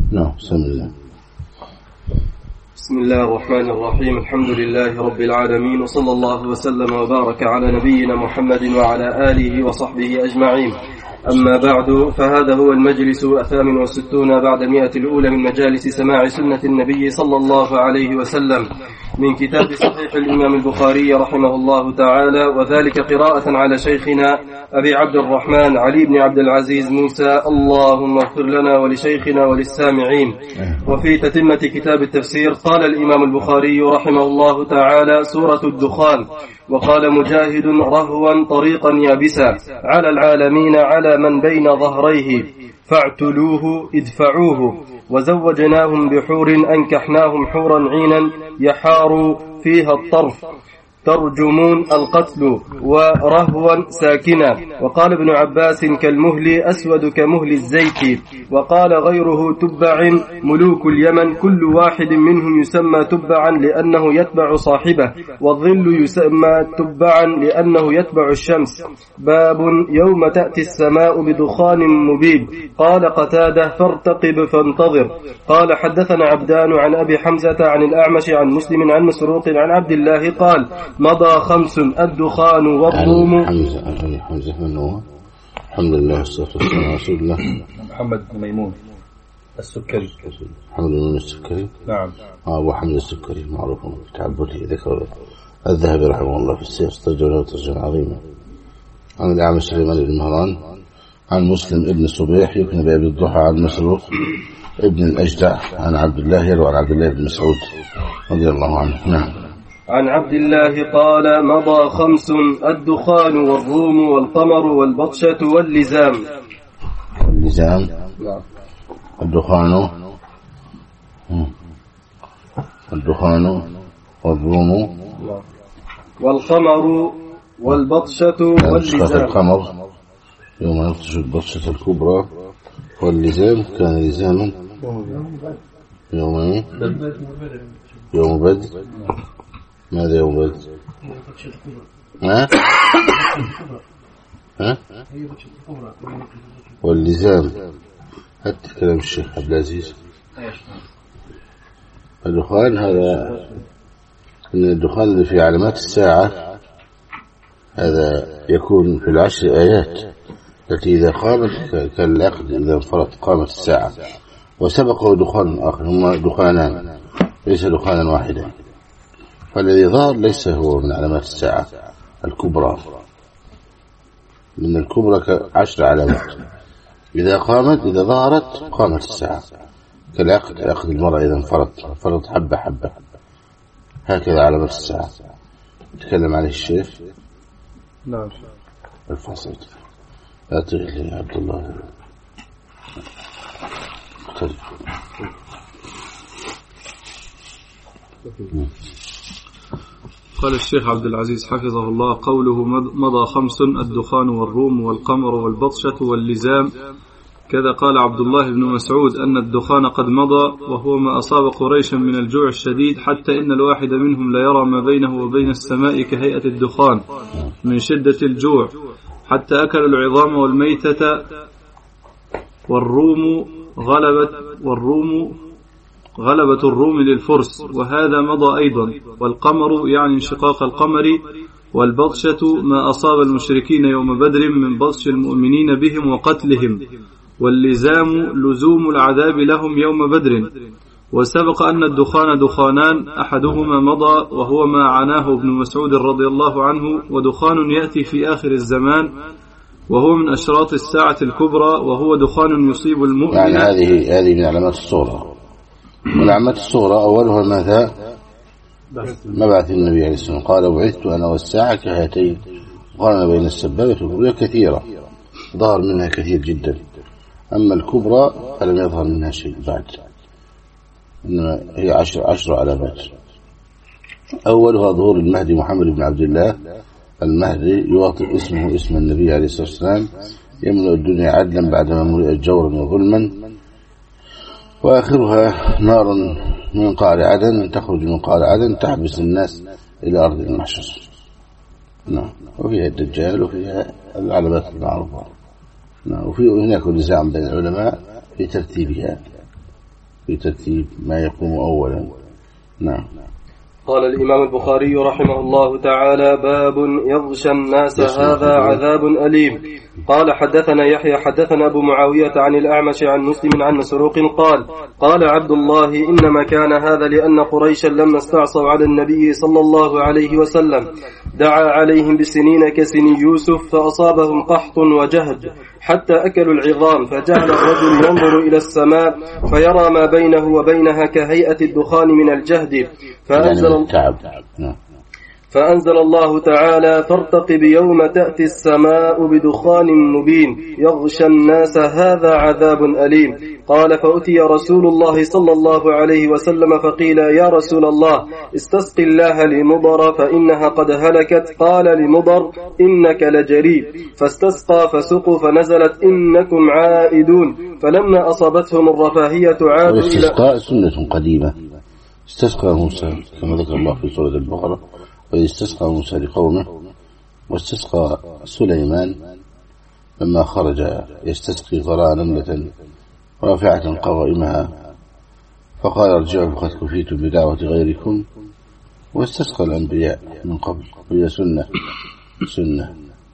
نعم. بسم الله. بسم الله الرحمن الرحيم. الحمد لله رب العالمين، وصلى الله وسلم وبارك على نبينا محمد وعلى آله وصحبه أجمعين. أما بعد، فهذا هو المجلس 68 بعد 100 الأولى من مجالس سماع سنة النبي صلى الله عليه وسلم من كتاب صحيح الإمام البخاري رحمه الله تعالى، وذلك قراءة على شيخنا أبي عبد الرحمن علي بن عبد العزيز موسى. اللهم اغفر لنا ولشيخنا وللسامعين. وفي تتمة كتاب التفسير قال الإمام البخاري رحمه الله تعالى: سورة الدخان. وقال مجاهد: رهوا طريقا يابسا على العالمين على من بين ظهريه، فاعتلوه ادفعوه، وزوجناهم بحور أنكحناهم حورا عينا يحار فيها الطرف، ترجمون القتل، ورهوا ساكنا. وقال ابن عباس: كالمهل أسود كمهل الزيت. وقال غيره: تبع ملوك اليمن كل واحد منهم يسمى تبعا لأنه يتبع صاحبه، والظل يسمى تبعا لأنه يتبع الشمس. باب يوم تأتي السماء بدخان مبيد. قال قتادة: فارتقب فانتظر. قال حدثنا عبدان عن أبي حمزة عن الأعمش عن مسلم عن مسروق عن عبد الله قال: مضى 5 الدخان والروم. حمزة من هو؟ الحمد لله والصلاة والسلام على رسول الله. محمد بن ميمون السكري. محمد بن السكري. نعم. أبو حمد السكري معروف بتعبده. ذكر الذهبي رحمه الله في السير، استرجع له ترجمة عظيمة. عن الأعمش سليمان بن مهران عن مسلم ابن صبيح يكنى بأبي الضحى عن مسروق ابن الأجدع عن عبد الله يروى عن عبد الله بن مسعود رضي الله عنه. نعم. عن عبد الله قال: مضى 5 الدخان والروم والقمر والبطشة واللزام. اللزام. الدخان والروم والقمر والبطشة واللزام. القمر يوم يبطش البطشة الكبرى، واللزام كان لزاما يوم بدر. ماذا يوم بدر؟ واللزام حتى كلام الشيخ عبد العزيز. الدخان هذا من الدخان اللي في علامات الساعة، هذا يكون في 10 آيات التي إذا قامت كالعقد إذا انفرط قامت الساعة. وسبقه دخان آخر، هما دخانان ليس دخانا واحدا. فالذي ظهر ليس هو من علامات الساعة الكبرى، من الكبرى 10 علامات إذا قامت، إذا ظهرت قامت الساعة، كالعقد، عقد المرأة إذا انفرط حبة حبة، هكذا علامات الساعة تكلم عليه الشيخ. نعم. الفصل لا تغلي عبد الله. قال الشيخ عبد العزيز حفظه الله: قوله مضى 5 الدخان والروم والقمر والبطشة واللزام. كذا قال عبد الله بن مسعود أن الدخان قد مضى، وهو ما أصاب قريشا من الجوع الشديد، حتى إن الواحد منهم لا يرى ما بينه وبين السماء كهيئة الدخان من شدة الجوع، حتى أكلوا العظام والميتة. غلبت الروم للفرس، وهذا مضى أيضا. والقمر يعني انشقاق القمر. والبطشة ما أصاب المشركين يوم بدر من بطش المؤمنين بهم وقتلهم. واللزام لزوم العذاب لهم يوم بدر. وسبق أن الدخان دخانان، أحدهما مضى وهو ما عناه ابن مسعود رضي الله عنه، ودخان يأتي في آخر الزمان وهو من أشراط الساعة الكبرى، وهو دخان يصيب المؤمن. يعني هذه من علامات الصورة. والعلامات الصورة أولها ماذا؟ مبعث النبي عليه الصلاة والسلام، قال: بعثت أنا والساعة كهاتين. قارن بين السبابة والكبرى كثيرة، ظهر منها كثير جدا. أما الكبرى فلم يظهر منها شيء بعد، إنما هي 10 علامات. أولها ظهور المهدي محمد بن عبد الله. المهدي يواطئ اسمه اسم النبي عليه الصلاة والسلام، يملأ الدنيا عدلا بعدما ملئت جورا وظلما. وآخرها نار من قعر عدن تخرج من قعر عدن تحبس الناس إلى أرض المحشر. نعم. وفيها الدجال وفيها العلامات المعروفة. نعم. وفي هناك نزاع بين العلماء في ترتيبها، في ترتيب ما يقوم أولا. نعم. قال الإمام البخاري رحمه الله تعالى: باب يغشى الناس هذا عذاب أليم. قال حدثنا يحيى حدثنا أبو معاوية عن الأعمش عن مسلم عن مسروق قال عبد الله: إنما كان هذا لأن قريشا لما استعصوا على النبي صلى الله عليه وسلم دعا عليهم بسنين كسن يوسف فأصابهم قحط وجهد حتى أكلوا العظام، فجعل الرجل ينظر إلى السماء فيرى ما بينه وبينها كهيئة الدخان من الجهد، فأنزل الله تعالى: فارتقب يوم تأتي السماء بدخان مبين يغشى الناس هذا عذاب أليم. قال: فأتي رسول الله صلى الله عليه وسلم فقيل: يا رسول الله استسق الله لمضر فإنها قد هلكت. قال لمضر: إنك لجريء. فاستسقى فسقوا فنزلت: إنكم عائدون. فلما أصابتهم الرفاهية عادوا. والاستسقاء سنة قديمة، استسقى موسى كما ذكر الله في سورة البقرة: وإذ استسقى موسى لقومه. واستسقى سليمان لما خرج يستسقي قرأ نملة رافعة قوائمها فقال: ارجعوا فقد كفيتم بدعوة غيركم. واستسقى الأنبياء من قبل، وهي سنة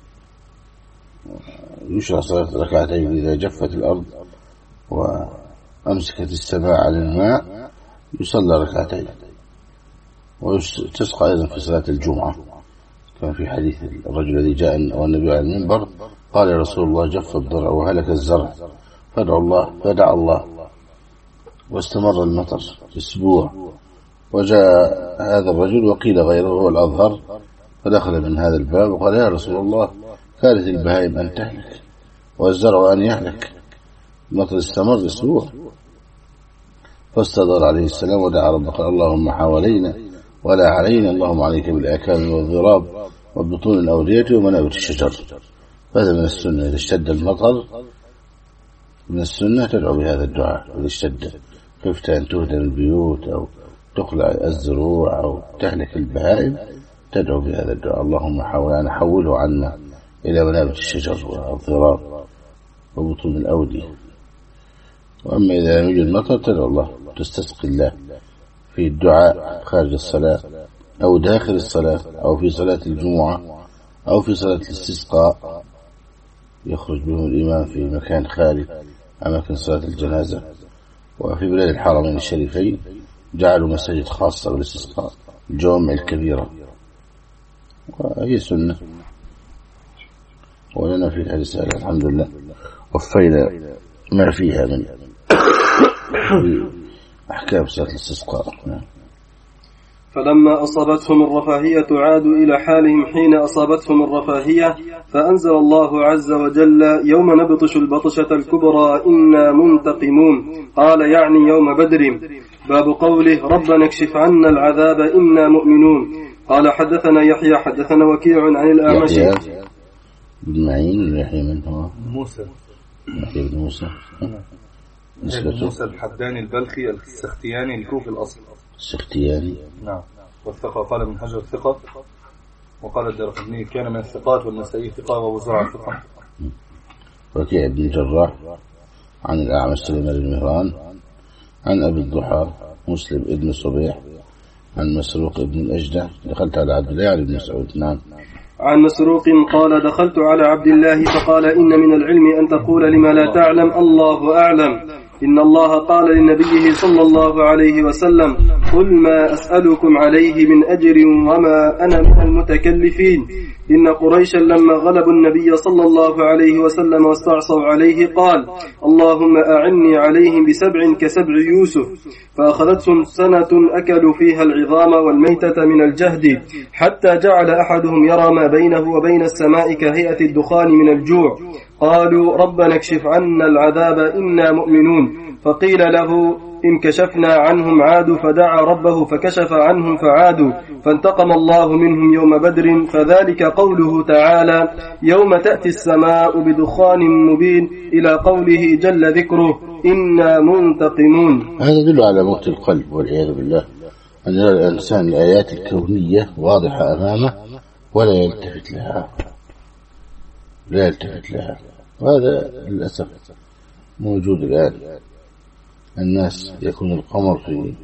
يشرع صلاة ركعتين إذا جفت الأرض وأمسكت السماء عن الماء يصلى ركعتين. وتسقى أيضا في صلاة الجمعة، كان في حديث الرجل الذي جاء والنبي على المنبر قال: يا رسول الله جف الضرع وهلك الزرع فدعا الله واستمر المطر أسبوع، وجاء هذا الرجل وقيل غيره هو الأظهر فدخل من هذا الباب وقال: يا رسول الله كانت البهائم أن تهلك والزرع أن يهلك، المطر استمر أسبوع. فاستدار عليه السلام ودعا ربه قال: اللهم حوالينا ولا علينا، اللهم عليك بالآكام والضراب وبطون الأودية ومنابت الشجر. هذا من السنة، إذا اشتد المطر من السنة تدعو بهذا الدعاء. إذا اشتد خفت أن تهدم البيوت أو تقلع الزروع أو تهلك البهائم تدعو بهذا الدعاء: اللهم حوله عنا إلى منابت الشجر والضراب وبطون الأودية. وأما إذا لم يوجد مطر تدعو الله، تستسقي الله في الدعاء خارج الصلاة أو داخل الصلاة أو في صلاة الجمعة أو في صلاة الاستسقاء يخرج بهم الإمام في مكان خالي أماكن صلاة الجنازة. وفي بلاد الحرمين الشريفين جعلوا مساجد خاصة بالاستسقاء، الجوامع الكبيرة، وهي سنة. ولنا في هذه الرسالة الحمد لله وفينا ما فيها من أحكام صلاة الاستسقاء. فلما أصابتهم الرفاهية عادوا إلى حالهم حين أصابتهم الرفاهية، فأنزل الله عز وجل: يوم نبطش البطشة الكبرى إنا منتقمون. قال يعني يوم بدر. باب قوله: ربنا اكشف عنا العذاب إنا مؤمنون. قال حدثنا يحيى حدثنا وكيع عن الأعمش. يحيى بن معين يحيى من هو؟ موسى. يحيى بن موسى موسى الحداني البلخي السختياني الكوفي الأصل. السختياني نعم. والثقة قال ابن حجر الثقة، وقال الدارقطني كان من الثقات، والنسائي ثقة، ووزاع ثقة. وكيع بن جراح عن الأعمش سليمان بن مهران عن أبي الضحى مسلم ابن صبيح عن مسروق ابن الأجدع. دخلت على عبد الله بن مسعود. نعم. عن مسروق قال: دخلت على عبد الله فقال: إن من العلم أن تقول لما لا تعلم الله أعلم. إن الله قال لنبيه صلى الله عليه وسلم: قل ما أسألكم عليه من أجر وما أنا من المتكلفين. إن قريشا لما غلبوا النبي صلى الله عليه وسلم واستعصوا عليه قال: اللهم أعني عليهم بسبع كسبع يوسف. فأخذتهم سنة أكلوا فيها العظام والميتة من الجهد، حتى جعل أحدهم يرى ما بينه وبين السماء كهيئة الدخان من الجوع. قالوا: ربنا اكشف عنا العذاب إنا مؤمنون. فقيل له: إن كشفنا عنهم عادوا، فدعا ربه فكشف عنهم فعادوا، فانتقم الله منهم يوم بدر. فذلك قوله تعالى: يوم تأتي السماء بدخان مبين، إلى قوله جل ذكره: إنا منتقمون. هذا يدل على موت القلب والعياذ بالله، أن يرى الإنسان الآيات الكونية واضحة أمامه ولا يلتفت لها، وهذا للأسف موجود الآن. الناس يكون القمر في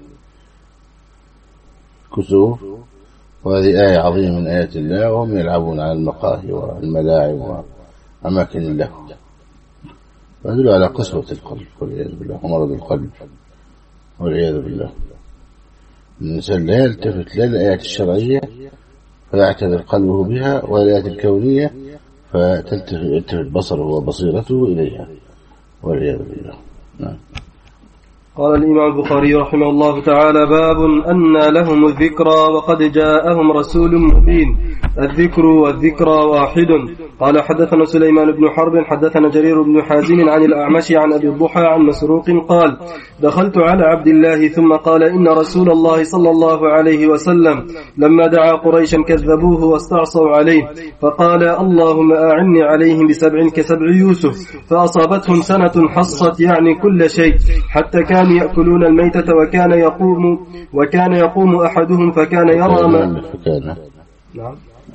كسوف، وهذه آية عظيمة من آيات الله، وهم يلعبون على المقاهي والملاعب وأماكن اللهو، ويدل على قسوة القلب والعياذ بالله ومرض القلب والعياذ بالله. الإنسان لا يلتفت لا للآيات الشرعية فيعتبر قلبه بها، ولا الآيات الكونية فتلتفت بصره وبصيرته إليها والعياذ بالله. نعم. قال الإمام البخاري رحمه الله تعالى: باب أن لهم الذكرى وقد جاءهم رسول مبين. الذكر والذكرى واحد. قال: حدثنا سليمان بن حرب حدثنا جرير بن حازم عن الأعمش عن أبي الضحى عن مسروق قال: دخلت على عبد الله ثم قال: إن رسول الله صلى الله عليه وسلم لما دعا قريشا كذبوه واستعصوا عليه، فقال: اللهم أعني عليهم ب7 كسبع يوسف، فأصابتهم سنة حصت يعني كل شيء، حتى كانوا يأكلون الميتة، وكان يقوم أحدهم فكان يرى ما نعم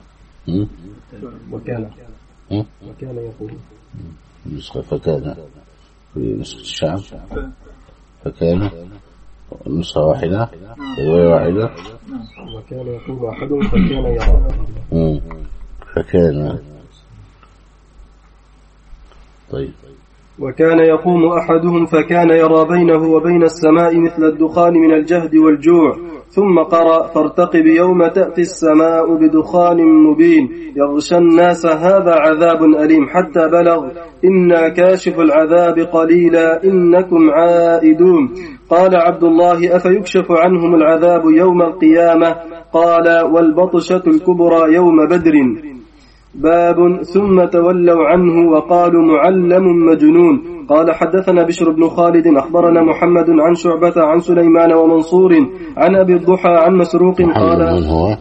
وكان يقوم نسخة فكان في نسخة الشعب، فكان نسخة واحدة رواية واحدة، وكان يقوم أحدهم فكان يرى فكان. طيب. وكان يقوم أحدهم فكان يرى بينه وبين السماء مثل الدخان من الجهد والجوع. ثم قرأ: فارتقب يوم تأتي السماء بدخان مبين يغشى الناس هذا عذاب أليم، حتى بلغ: إنا كاشف العذاب قليلا إنكم عائدون. قال عبد الله: أفيكشف عنهم العذاب يوم القيامة؟ قال: والبطشة الكبرى يوم بدر. باب ثم تولوا عنه وقالوا معلم مجنون. قال: حدثنا بشر بن خالد أخبرنا محمد عن شعبة عن سليمان ومنصور عن أبي الضحى عن مسروق قال: من هو؟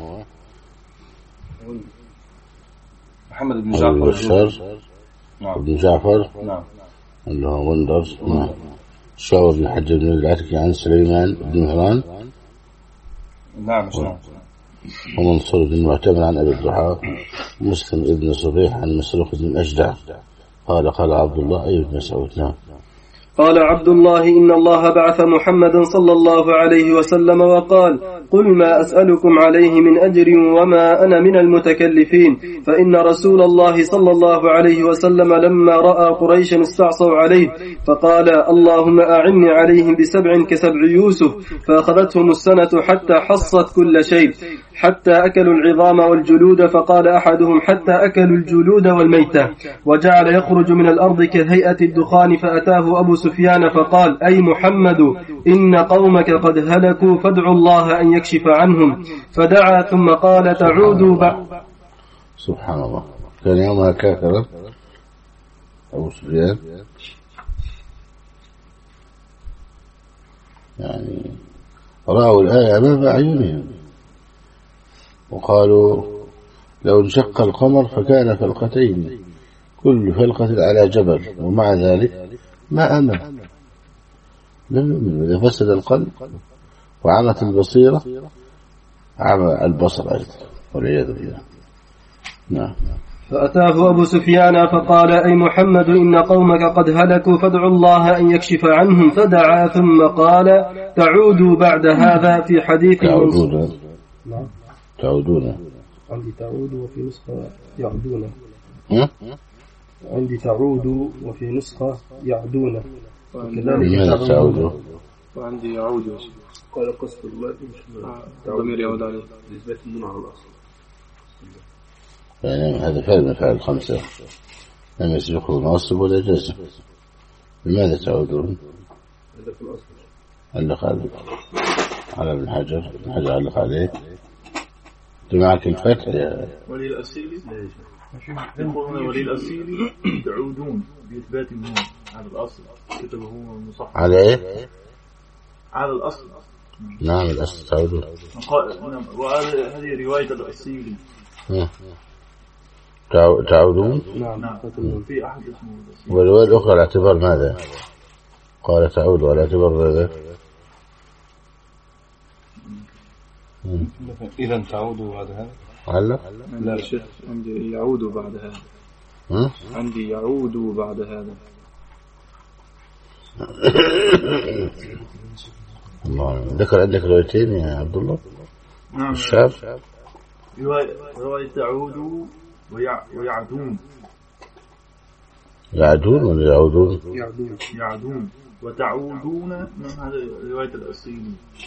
محمد بن جعفر بن جعفر نعم اللي هو غندر. نعم. شعبة بن حجاج بن العتكي عن سليمان بن مهران نعم ومنصور بن معتمر عن أبي الضحى. مسلم بن صبيح عن مسروق بن أجدع قال عبد الله أي بن مسعود. نعم. قال عبد الله: إن الله بعث محمدا صلى الله عليه وسلم وقال: قل ما أسألكم عليه من أجر وما أنا من المتكلفين، فإن رسول الله صلى الله عليه وسلم لما رأى قريشا استعصوا عليه فقال: اللهم أعني عليهم ب7 كسبع يوسف، فأخذتهم السنة حتى حصت كل شيء، حتى أكلوا العظام والجلود، فقال أحدهم: حتى أكلوا الجلود والميتة، وجعل يخرج من الأرض كهيئة الدخان، فأتاه أبو سفيان فقال: أي محمد، إن قومك قد هلكوا، فادعوا الله أن يكشف عنهم. فدعا ثم قال: تعودوا سبحان الله. كان يومها كافرا أبو سفيان، يعني رأوا الآية أمام أعينهم وقالوا: لو انشق القمر فكان فلقتين كل فلقة على جبل، ومع ذلك ما آمن. لم يؤمن. إذا فسد القلب وعمت البصيرة عمى البصر أيضا والعياذ بالله. نعم. فأتاه أبو سفيان فقال: أي محمد، إن قومك قد هلكوا، فادعوا الله أن يكشف عنهم. فدعا ثم قال: تعودوا بعد هذا. في حديث تعودون. عندي تعود وفي نسخة يعدون. عندي تعود وفي نسخة يعدون. لماذا تعودوا؟ وعندي يعود. قال قصد الله ضمير يعود عليه نسبة النون على الأصل. يعني هذا فعل من فعل 5 لم يسبقه ناصب ولا جزم. لماذا تعودون؟ هذا في الأصل. علق على ابن حجر علق عليه. معك الفتح يا ولي الأصيل يقولون ولي الأصيل تعودون بإثبات النون على الأصل، كتبه المصحف على إيه؟ على الأصل. نعم الأصل تعودون. وهذه رواية الأصيل. تعودون. نعم. في أحد اسمه الأصيل. والرواية الأخرى على اعتبار ماذا؟ قال تعود على اعتبار ماذا؟ إذا تعودوا بعد هذا. علق؟ لا شيخ، عندي يعود بعد هذا. عندي يعود بعد هذا. الله. ذكر عندك روايتين يا عبد الله؟ نعم. الشاب رواية تعود ويعدون. يعدون ولا يعودون؟ يعدون وتعودون من هذا رواية الأصيلي.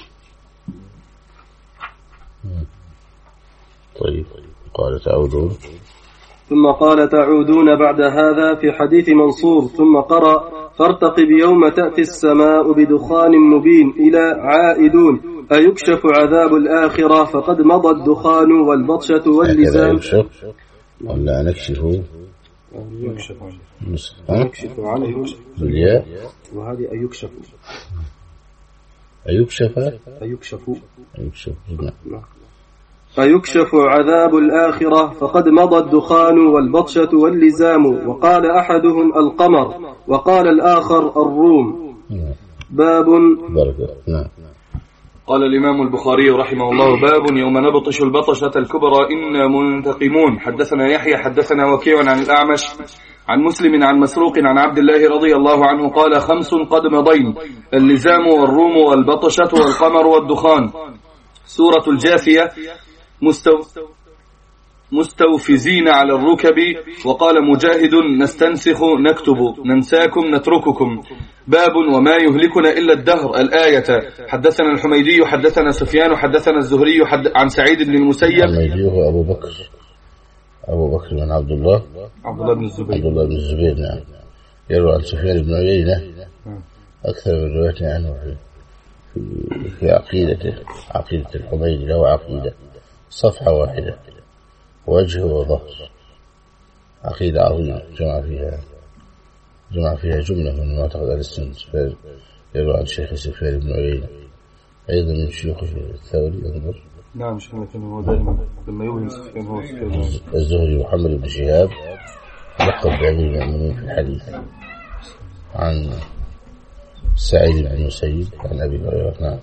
طيب قال تعودون. ثم قال تعودون بعد هذا في حديث منصور. ثم قرأ فارتقب يوم تأتي السماء بدخان مبين إلى عائدون أيكشف عذاب الآخرة فقد مضى الدخان والبطشة واللزام. يكشف ولا نكشف؟ يكشف عنه بالياء. وهذه أيكشف. فيكشف عذاب الآخرة فقد مضى الدخان والبطشة واللزام. وقال أحدهم القمر وقال الآخر الروم. باب نعم. قال الإمام البخاري رحمه الله: باب يوم نبطش البطشة الكبرى إنا منتقمون. حدثنا يحيى حدثنا وكيع عن الأعمش عن مسلم عن مسروق عن عبد الله رضي الله عنه قال: 5 قد مضين: اللزام والروم والبطشة والقمر والدخان. سورة الجاثية مستوفزين على الركب. وقال مجاهد: نستنسخ نكتب، ننساكم نترككم. باب وما يهلكنا إلا الدهر الآية. حدثنا الحميدي حدثنا سفيان حدثنا الزهري عن سعيد بن المسيب. الحميدي هو أبو بكر بن عبد الله بن الزبير. نعم. يروى عن سفيان بن عيينة أكثر من رواية عنه في عقيدة الحميدي. له عقيدة صفحة واحدة وجه وظهر، عقيدة عظيمة جمع فيها جملة من معتقد أهل السنة. يروى عن شيخ سفيان بن عيينة أيضا من شيوخ الثوري. انظر. نعم شيخنا كان هو دائما لما يوهم سفيان هو الزهري محمد بن شهاب لقب بأمير المؤمنين في الحديث. عن سعيد بن المسيب عن أبي هريرة. نعم.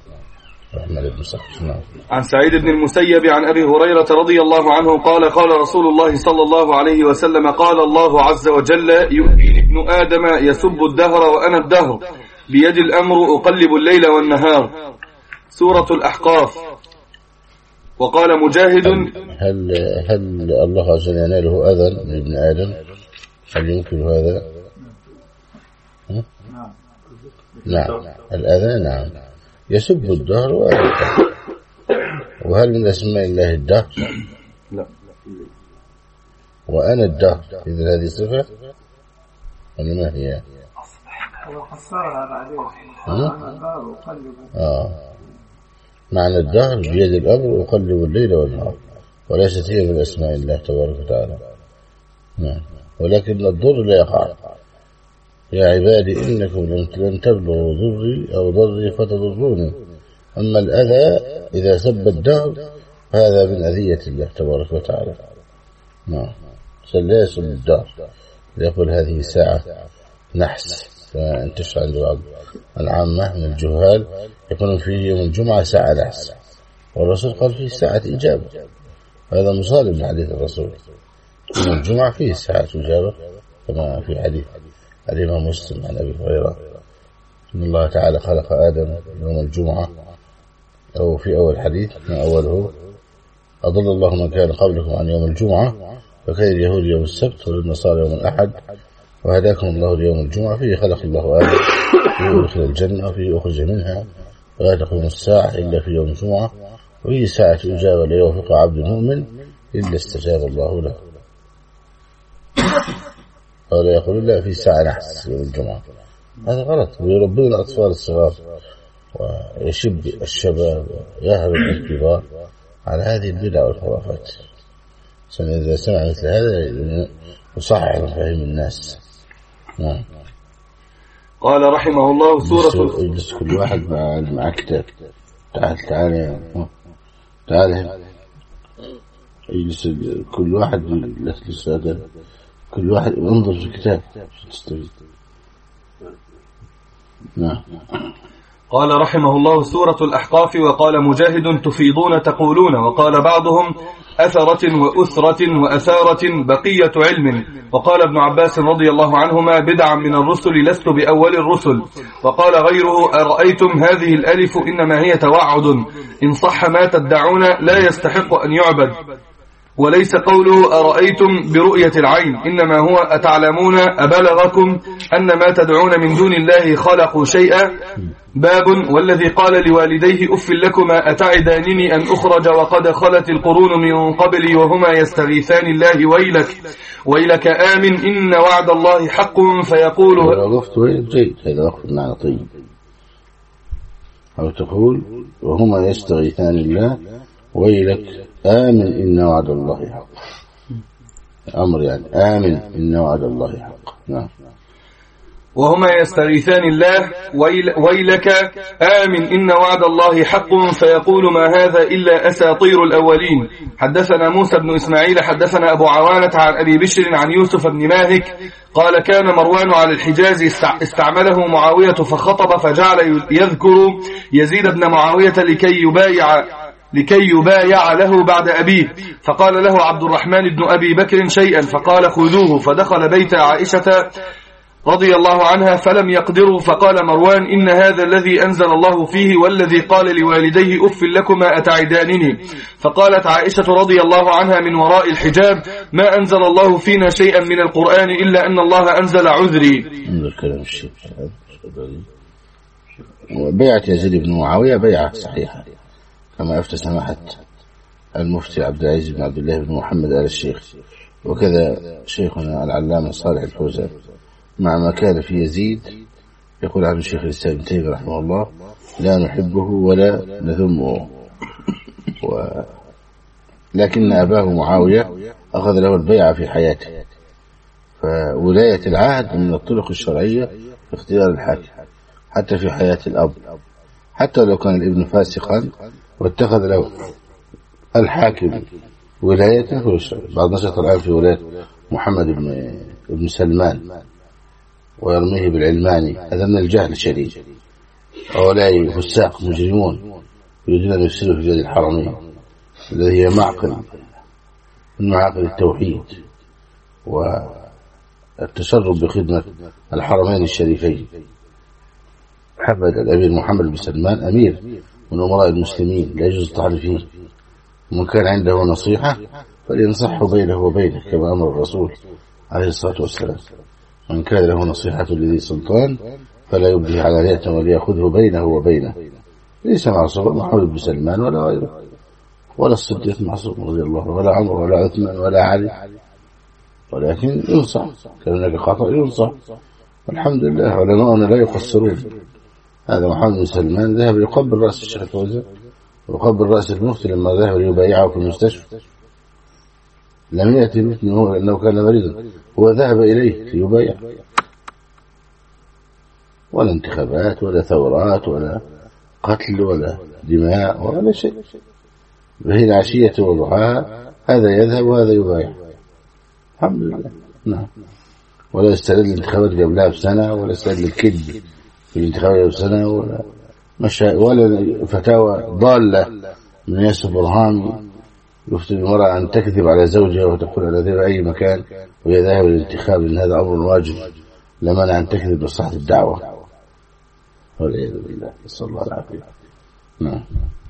عن سعيد بن المسيب عن أبي هريرة رضي الله عنه قال: قال رسول الله صلى الله عليه وسلم: قال الله عز وجل: يؤتيني ابن آدم يسب الدهر وأنا الدهر، بيد الأمر أقلب الليل والنهار. سورة الأحقاف. وقال مجاهد: هل الله عز وجل يناله أذى من ابن آدم؟ هل يمكن هذا؟ نعم. الأذى نعم يسب الدهر وأنا الدهر. وهل من أسماء الله الدهر؟ لا. وأنا الدهر إذا هذه صفة ولا ما هي؟ معنى الدهر بيد الأمر أقلب الليل والنهار، وليست هي من أسماء الله تبارك وتعالى. نعم. ولكن الضر لا يقع. يا عبادي إنكم لن تبلغوا ضري أو ضري فتضروني. أما الأذى إذا سب الدهر هذا من أذية الله تبارك وتعالى. نعم. لا يسب الدهر، يقول هذه ساعة نحس، فانتشر عند بعض العامة من الجهال يكون في يوم الجمعة ساعة نحس، والرسول قال فيه ساعة إجابة. هذا مصادم من حديث الرسول. يوم الجمعة فيه ساعة إجابة كما في حديث الإمام مسلم عن أبي هريرة إن الله تعالى خلق آدم يوم الجمعة، أو في أول حديث من أوله: أضل الله من كان قبلكم عن يوم الجمعة، فكان اليهود يوم السبت والنصارى يوم الأحد، وهداكم الله ليوم الجمعة، فيه خلق الله آدم، فيه أدخل الجنة، فيه أخرج منها، ولا تقوم الساعة إلا في يوم الجمعة، وفيه ساعة إجابة لا يوفق عبد مؤمن إلا استجاب الله له. ولا يقول لا في ساعة نحس يوم الجمعة، هذا غلط. ويربون الأطفال الصغار ويشب الشباب ويهرب الكبار على هذه البدع والخرافات. إذا سمع مثل هذا يصحح مفاهيم الناس. نعم. قال رحمه الله: سورة يجلس كل واحد مع كتاب. تعال يجلس كل واحد كل واحد ينظر في كتاب تستفيد. نعم. قال رحمه الله: سورة الأحقاف. وقال مجاهد: تفيضون تقولون. وقال بعضهم: أثرة وأثرة وأثارة بقية علم. وقال ابن عباس رضي الله عنهما بدعا من الرسل لست بأول الرسل. وقال غيره أرأيتم هذه الألف إنما هي توعد إن صح ما تدعون لا يستحق أن يعبد. وليس قوله أرأيتم برؤية العين إنما هو أتعلمون أبلغكم أن ما تدعون من دون الله خلقوا شيئا. باب والذي قال لوالديه أف لكما أتعدانني أن أخرج وقد خلت القرون من قبلي وهما يستغيثان الله ويلك آمن إن وعد الله حق فيقول وقفت جيد هذا وقف معنى طيب. أو تقول وهما يستغيثان الله ويلك آمن إن وعد الله حق. أمر يعني آمن إن وعد الله حق. نعم. وهما يستغيثان الله ويلك آمن إن وعد الله حق فيقول ما هذا إلا أساطير الأولين. حدثنا موسى بن إسماعيل حدثنا أبو عوانة عن أبي بشر عن يوسف بن ماهك قال كان مروان على الحجاز استعمله معاوية فخطب فجعل يذكر يزيد بن معاوية لكي يبايع له بعد أبيه. فقال له عبد الرحمن بن أبي بكر شيئا فقال خذوه. فدخل بيت عائشة رضي الله عنها فلم يقدروا. فقال مروان إن هذا الذي أنزل الله فيه والذي قال لوالديه أف لكما أتعدانني. فقالت عائشة رضي الله عنها من وراء الحجاب ما أنزل الله فينا شيئا من القرآن إلا أن الله أنزل عذري. بيعة يزيد بن معاوية بيعة صحيحة كما أفتى سماحة المفتي عبد العزيز بن عبد الله بن محمد آل الشيخ وكذا شيخنا العلامة صالح الفوزان مع ما كان في يزيد. يقول عنه الشيخ الإسلام ابن تيمية رحمه الله لا نحبه ولا نذمه لكن أباه معاوية أخذ له البيعة في حياته. فولاية العهد من الطرق الشرعية في اختيار الحاكم حتى في حياة الأب حتى لو كان الابن فاسقا واتخذ له الحاكم ولايته. بعض نشط الآن في ولاية محمد بن سلمان ويرميه بالعلماني. هذا من الجهل الشديد. هؤلاء فساق مجرمون يريدون أن يفسدوا في بلاد الحرمين الذي هي معقل من معاقل التوحيد والتشرب بخدمة الحرمين الشريفين. محمد الأمير محمد بن سلمان أمير من أمراء المسلمين لا يجوز الطعن فيه. ومن كان عنده نصيحة فلينصحه بينه وبينه كما أمر الرسول عليه الصلاة والسلام من كان له نصيحة لذي سلطان فلا يبدي علانية وليأخذه بينه وبينه. ليس معصوم محمد بن سلمان ولا غيره ولا الصديق معصوم رضي الله ولا عمر ولا عثمان ولا علي ولكن ينصح كان هناك خطأ ينصح. والحمد لله علماؤنا لا يقصرون. هذا محمد بن سلمان ذهب يقبل رأس الشيخ الفوزان ويقبل رأس المفتي لما ذهب ليبايعه في المستشفى. لم يأتي مثله لأنه كان مريضا هو ذهب إليه ليبايع. ولا انتخابات ولا ثورات ولا قتل ولا دماء ولا شيء. وهي العشية وضحاها هذا يذهب وهذا يبايع. الحمد لله. نعم. ولا يستعد الانتخابات قبلها بسنة ولا يستعد الكذب في الانتخابات بسنة ولا فتاوى ضالة من ياسر برهامي يفتي المرأة أن تكذب على زوجها وتقول على ذلك أي مكان وهي ذاهبة للانتخاب لأن هذا أمر واجب لمنع أن تكذب بصحة الدعوة. والعياذ بالله. نسأل الله العافية. نعم.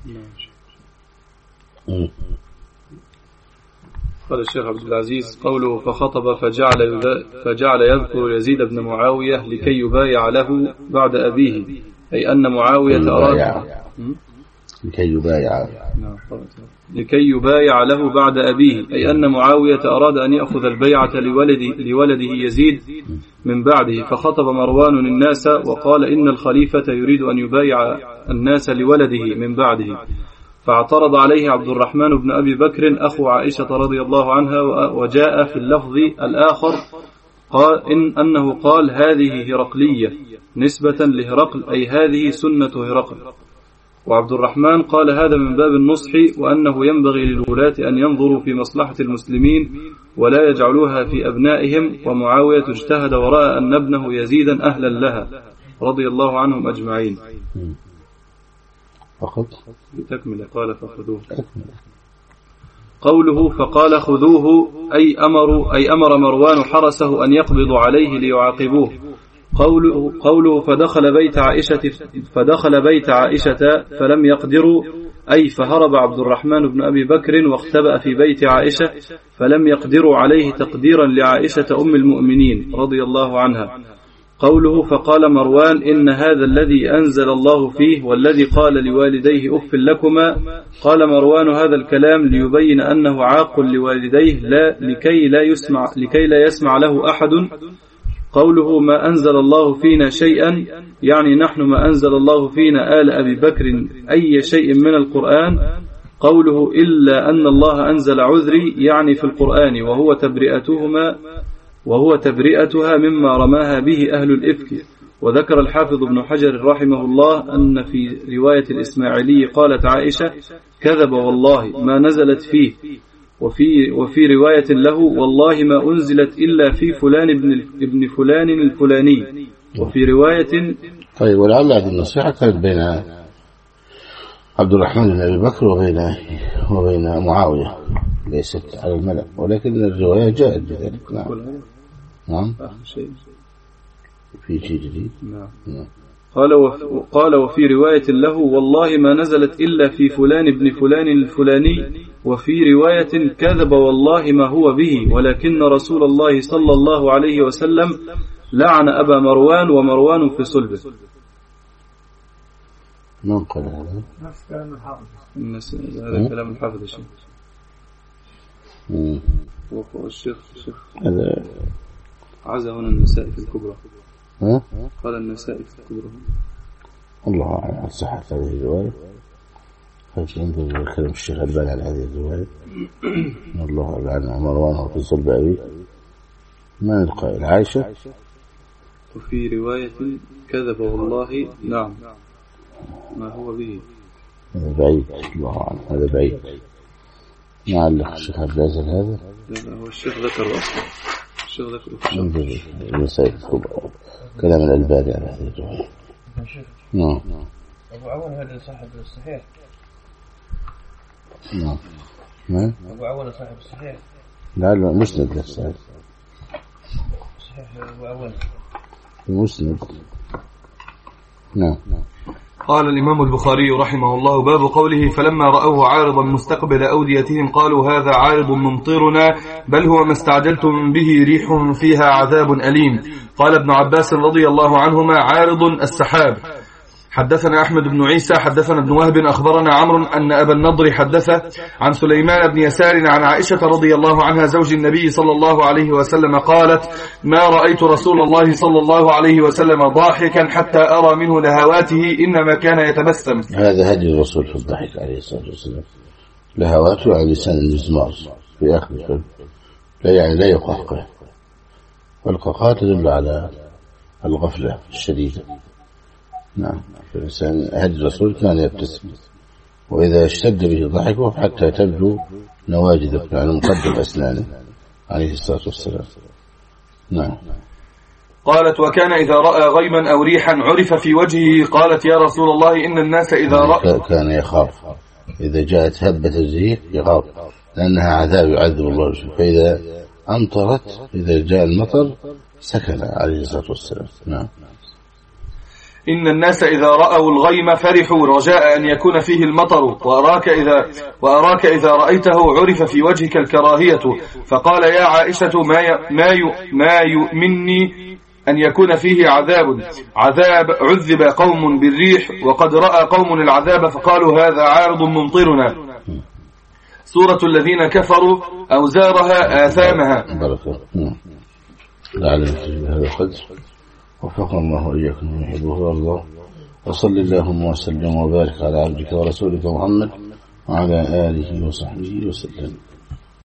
قال الشيخ عبد العزيز قوله فخطب فجعل يذكر يزيد بن معاوية لكي يبايع له بعد أبيه أي أن معاوية أراد لكي يبايع له بعد أبيه أي أن معاوية أراد أن يأخذ البيعة لولده يزيد من بعده. فخطب مروان الناس وقال إن الخليفة يريد أن يبايع الناس لولده من بعده. فاعترض عليه عبد الرحمن بن أبي بكر أخو عائشة رضي الله عنها وجاء في اللفظ الآخر قال أنه قال هذه هرقلية نسبة لهرقل أي هذه سنة هرقل. وعبد الرحمن قال هذا من باب النصح وأنه ينبغي للولاة أن ينظروا في مصلحة المسلمين ولا يجعلوها في أبنائهم. ومعاوية اجتهد ورأى أن ابنه يزيدا أهلا لها رضي الله عنهم أجمعين. بتكمل قال فأخذوه. قوله فقال خذوه أي أمر مروان حرسه أن يقبض عليه ليعاقبوه. قوله فدخل بيت عائشة فلم يقدروا أي فهرب عبد الرحمن بن أبي بكر واختبأ في بيت عائشة فلم يقدروا عليه تقديرا لعائشة أم المؤمنين رضي الله عنها. قوله فقال مروان إن هذا الذي أنزل الله فيه والذي قال لوالديه أف لكما. قال مروان هذا الكلام ليبين أنه عاق لوالديه لكي لا يسمع له أحد. قوله ما أنزل الله فينا شيئا يعني نحن ما أنزل الله فينا آل أبي بكر أي شيء من القرآن. قوله إلا أن الله أنزل عذري يعني في القرآن وهو تبرئتها مما رماها به أهل الإفك. وذكر الحافظ ابن حجر رحمه الله أن في رواية الإسماعيلي قالت عائشة كذب والله ما نزلت فيه. وفي رواية له والله ما أنزلت إلا في فلان ابن فلان الفلاني. وفي رواية طيب ولعل هذه النصيحة كانت بين عبد الرحمن بن أبي بكر وبين معاوية ليست على الملأ ولكن الرواية جاءت بذلك. نعم في شيء جديد. نعم. قال وفي رواية له والله ما نزلت إلا في فلان ابن فلان الفلاني. وفي رواية كذب والله ما هو به ولكن رسول الله صلى الله عليه وسلم لعن أبا مروان ومروان في صلبه. من قال هذا؟ نفس كلام الحافظ. هذا كلام الحافظ الشيخ. والشيخ هذا عزا هنا النساء في الكبرى. قال النساء في الكبرى. الله أعلم صحة هذه الرواية. فينظر كلام الشيخ الباني على هذه الرواية. الله أعلم مروان في صلب أبي. من القائل عائشة. وفي رواية كذب والله نعم ما هو به. هذا بعيد. الله أعلم هذا بعيد. نعلق الشيخ عبد العزيز هذا. لا هو الشيخ ذكر أصلا. الشيخ ذكر انظر المسائل كلام الألباني على هذه الرواية. نعم. أبو عون هذا صاحب الصحيح. نعم. أبو عون صاحب الصحيح. لا مسند نفسه. صحيح أبو عون. مسند. نعم. قال الإمام البخاري رحمه الله باب قوله فلما رأوه عارضا مستقبل أوديتهم قالوا هذا عارض ممطرنا بل هو ما استعجلتم به ريح فيها عذاب أليم. قال ابن عباس رضي الله عنهما عارض السحاب. حدثنا أحمد بن عيسى حدثنا ابن وهب أخبرنا عمرو أن أبا النضر حدث عن سليمان بن يسار عن عائشة رضي الله عنها زوج النبي صلى الله عليه وسلم قالت ما رأيت رسول الله صلى الله عليه وسلم ضاحكا حتى أرى منه لهواته إنما كان يتبسم. هذا هدي الرسول في الضحك عليه الصلاة والسلام. لهواته على لسان المزمار في آخر الفيلم لا يقهقه. والقهقه تدل على الغفلة الشديدة. نعم. فالإنسان هدي الرسول كان يبتسم وإذا اشتد به ضحكه حتى تبدو نواجذه يعني مقدم أسنانه عليه الصلاة والسلام. نعم. قالت وكان إذا رأى غيما أو ريحا عرف في وجهه. قالت يا رسول الله إن الناس إذا رأى كان يخاف إذا جاءت هبة الزيت يخاف لأنها عذاب يعذب الله. فإذا أمطرت إذا جاء المطر سكن عليه الصلاة والسلام. نعم. إن الناس إذا رأوا الغيم فرحوا رجاء أن يكون فيه المطر وأراك إذا رأيته عرف في وجهك الكراهية. فقال يا عائشة ما يؤمنني أن يكون فيه عذاب عذب قوم بالريح وقد رأى قوم العذاب فقالوا هذا عارض ممطرنا. سورة الذين كفروا أوزارها آثامها. لعلم هذا القدر وفقنا الله وإياكم من يحبه ويرضاه. وصل اللهم وسلم وبارك على عبدك ورسولك محمد وعلى آله وصحبه وسلم.